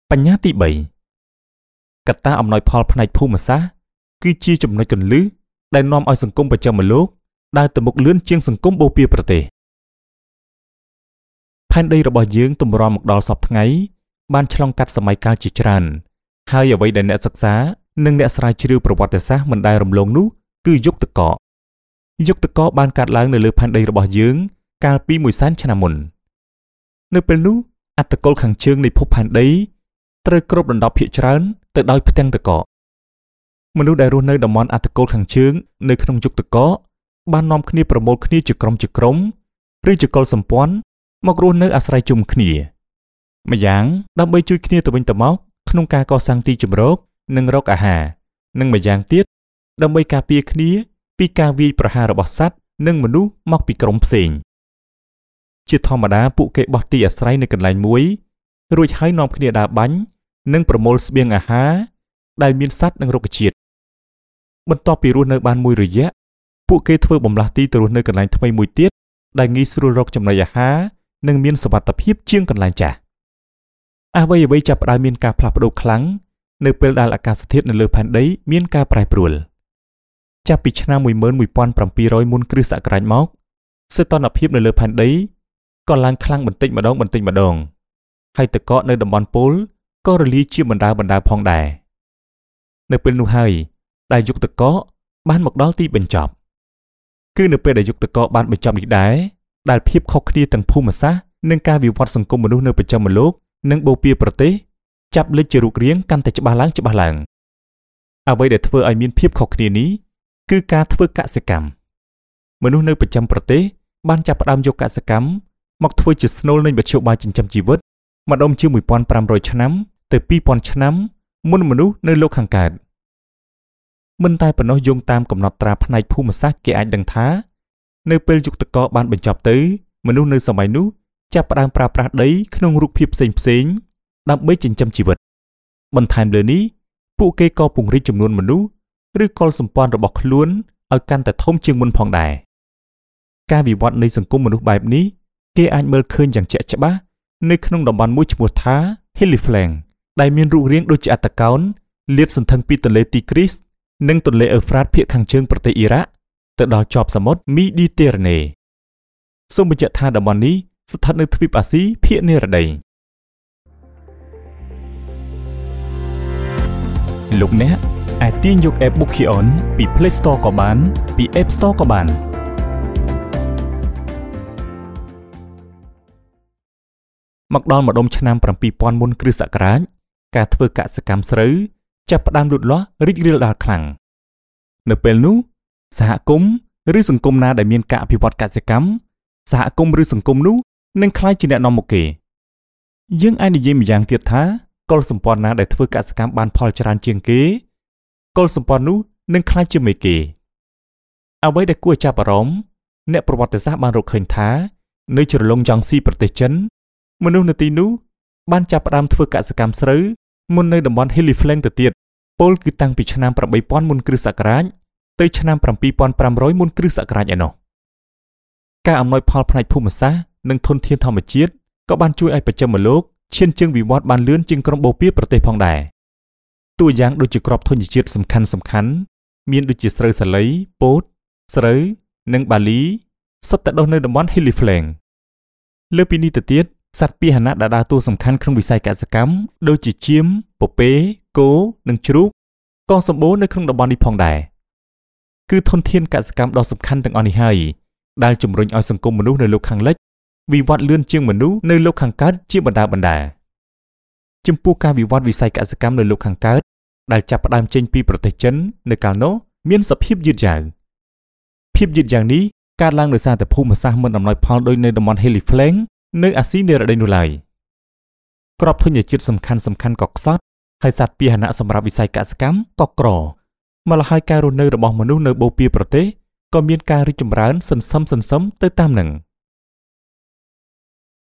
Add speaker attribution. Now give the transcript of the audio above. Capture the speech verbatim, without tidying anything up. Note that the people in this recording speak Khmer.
Speaker 1: បញ្ញត្តិទី 3 កត្តាអំណោយផលផ្នែកភូមិសាស្ត្រគឺជាចំណុចគន្លឹះដែលនាំឲ្យសង្គមប្រចាំលោកដើរទៅមុខលឿនជាងសង្គមបូព៌ាប្រទេសផែនដីរបស់យើងទម្រាំមកដល់សពថ្ងៃបានឆ្លងកាត់សម័យកាលជាច្រើនហើយអ្វីដែលអ្នកសិក្សានិងអ្នកស្រាវជ្រាវប្រវត្តិសាស្ត្រមិនដែលរំលងនោះគឺយុគតកកយុគតកកបានកាត់ឡើងនៅលើផែនដីរបស់យើងកាលពីមួយសែនឆ្នាំមុននៅពេលនោះអត្តកុលខាងជើងនៃភពផែនដីត្រូវគ្របដណ្ដប់ភាគច្រើនទៅដោយផ្ទាំងតកកមនុស្សដែលរស់នៅតំបន់អត្តកុលខាងជើងនៅក្នុងយុគតកកបាននាំគ្នាប្រមូលគ្នាជាក្រុមជាក្រុមឬជាកុលសម្ព័ន្ធមករស់នៅអាស្រ័យជុំគ្នាម្យ៉ាងដើម្បីជួយគ្នាទៅវិញទៅមកក្នុងការកសាងទីជម្រកនិងរកអាហារនិងម្យ៉ាងទៀតដើម្បីការពារគ្នាពីការវាយប្រហាររបស់សត្វនិងមនុស្សមកពីក្រុមផ្សេងជាធម្មតាពួកគេបោះទីអាស្រ័យនៅកន្លែងមួយរួចហើយនាំគ្នាដើរបាញ់និងប្រមូលស្បៀងអាហារដែលមានសត្វនិងរុក្ខជាតិបន្ទាប់ពីរស់នៅបានមួយរយៈពួកគេធ្វើបំលាស់ទីទៅរស់នៅកន្លែងថ្មីមួយទៀតដែលងាយស្រួលរកចំណីអាហារនិងមានសុវត្ថិភាពជាងកន្លែងចាស់អ្វីអ្វីចាប់ផ្ដើមមានការផ្លាស់ប្ដូរខ្លាំងនៅពេលដែលអាកាសធាតុនៅលើផែនដីមានការប្រែប្រួលចាប់ពីឆ្នាំមួយម៉ឺនមួយពាន់ប្រាំពីររយមុនគ្រិស្តសករាជមកសីតុណ្ហភាពនៅលើផែនដីក៏ឡើងខ្លាំងបន្តិចម្ដងបន្តិចម្ដងហើយទឹកកកនៅតំបន់ប៉ូលក៏រលាយជាបណ្ដាបណ្ដាផងដែរនៅពេលនោះហើយដែលយុគតកកបានមកដល់ទីបញ្ចប់គឺនៅពេលដែលយុគតកកបានបញ្ចប់នេះដែរដែលភាពខុសគ្នាទាំងភូមិសាស្ត្រនិងការវិវត្តសង្គមមនុស្សនៅប្រចាំលោកនិងបូព៌ាប្រទេសចាប់លេចជារូបរាងកាន់តែច្បាស់ឡើងច្បាស់ឡើងអ្វីដែលធ្វើឲ្យមានភាពខុសគ្នានេះគឺការធ្វើកសិកម្មមនុស្សនៅប្រចាំប្រទេសបានចាប់ផ្ដើមយកកសិកម្មមកធ្វើជាស្នូលនៃមធ្យោបាយចិញ្ចឹមជីវិតម្ដុំជាមួយពាន់ប្រាំរយឆ្នាំទៅពីរពាន់ឆ្នាំមុនមនុស្សនៅលោកខាងកើតមិនតែប៉ុណ្ណោះយោងតាមកំណត់ត្រាផ្នែកភូមិសាស្ត្រគេអាចដឹងថានៅពេលយុគតកកបានបញ្ចប់ទៅមនុស្សនៅសម័យនោះចាប់ផ្ដើមប្រើប្រាស់ដីក្នុងរូបភាពផ្សេងផ្សេងដើម្បីចិញ្ចឹមជីវិតបន្ថែមលើនេះពួកគេក៏ពង្រីកចំនួនមនុស្សឬកុលសម្ព័ន្ធរបស់ខ្លួនឲ្យកាន់តែធំជាងមុនផងដែរការវិវត្តនៃសង្គមមនុស្សបែបនេះគេអាចមើលឃើញយ៉ាងជាក់ច្បាស់នៅក្នុងតំបន់មួយឈ្មោះថា Hilly Flank ដែលមានរូបរាងដូចជាអត្តកោណលាតសន្ធឹងពីទន្លេទីគ្រីសនិងទន្លេអ៊ឺហ្វ្រាតភាគខាងជើងប្រទេសអ៊ីរ៉ាក់ទៅដល់ជាប់សមុទ្រមីឌីទែរ៉ាណេសូមបញ្ជាក់ថាតំបន់នេះស្ថិតនៅទ្វីបអាស៊ីភាគនិរតីលោកអ្នកអាចទាញយក App Bookion ពី Play Store ក៏បានពី App Store ក៏បានមកដល់ម្ដុំឆ្នាំប្រាំពីរពាន់មុនគ្រិស្តសករាជការធ្វើកសិកម្មស្រូវចាប់ផ្ដើមលូតលាស់រីករាលដាលខ្លាំងនៅពេលនោះសហគមន៍ឬសង្គមណាដែលមានការអភិវឌ្ឍកសិកម្មសហគមន៍ឬសង្គមនោះនឹងក្លាយជាអ្នកនាំមុខគេយើងអាចនិយាយម្យ៉ាងទៀតថាកុលសម្ព័ន្ធណាដែលធ្វើកសិកម្មបានផលច្រើនជាងគេកុលសម្ព័ន្ធនោះនឹងក្លាយជាមេគេអ្វីដែលគួរចាប់អារម្មណ៍អ្នកប្រវត្តិសាស្ត្របានរកឃើញថានៅជ្រលងយ៉ងស៊ីប្រទេសចិនមនុស្សនៅទីនោះបានចាប់ផ្ដើមធ្វើកសិកម្មស្រូវមុននៅតំបន់ Hilly Flank ទៅទៀតពលគឺតាំងពីឆ្នាំប្រាំបីពាន់មុនគ្រិស្តសករាជទៅឆ្នាំប្រាំពីរពាន់ប្រាំរយមុនគ្រិស្តសករាជឯណោះការអំណោយផលផ្នែកភូមិសាស្ត្រនិងធនធានធម្មជាតិក៏បានជួយឲ្យប្រចាំលោកឈានជើងវិវត្តបានលឿនជាងក្រុមបូព៌ាប្រទេសផងដែរតួយ៉ាងដូចជាគ្រាប់ធញ្ញជាតិសំខាន់សំខាន់មានដូចជាស្រូវសាលីពោតស្រូវនិងបាលីសុទ្ធតែដុះនៅតំបន់ Hilly Flank លើពីនេះទៅទៀតសត្វពាហនៈដែលដើរតួសំខាន់ក្នុងវិស័យកសិកម្មដូចជាចៀមពពែគោនិងជ្រូកក៏សម្បូរនៅក្នុងតំបន់នេះផងដែរគឺធនធានកសិកម្មដ៏សំខាន់ទាំងអស់នេះហើយដែលជំរុញឲ្យសង្គមមនុស្សនៅលោកខាងលិចវិវត្តលឿនជាងមនុស្សនៅលោកខាងកើតជាបណ្ដាបណ្ដាចំពោះការវិវត្តវិស័យកសិកម្មនៅលោកខាងកើតដែលចាប់ផ្ដើមចេញពីប្រទេសចិននៅកាលនោះមានសភាពយឺតយ៉ាវភាពយឺតយ៉ាវនេះកើតឡើងដោយសារតែភូមិសាស្ត្រមិនអំណោយផលដោយនៅតំបន់ Hilly Flank នៅអាស៊ីនិរតីនោះឡើយគ្រាប់ធញ្ញជាតិសំខាន់សំខាន់ក៏ខ្សត់ហើយសត្វពាហនៈសម្រាប់វិស័យកសិកម្មក៏ក្រមកលហើយការរស់នៅរបស់មនុស្សនៅបូព៌ាប្រទេសក៏មានការរីកចម្រើនសន្សឹមសន្សឹមទៅតាមនឹង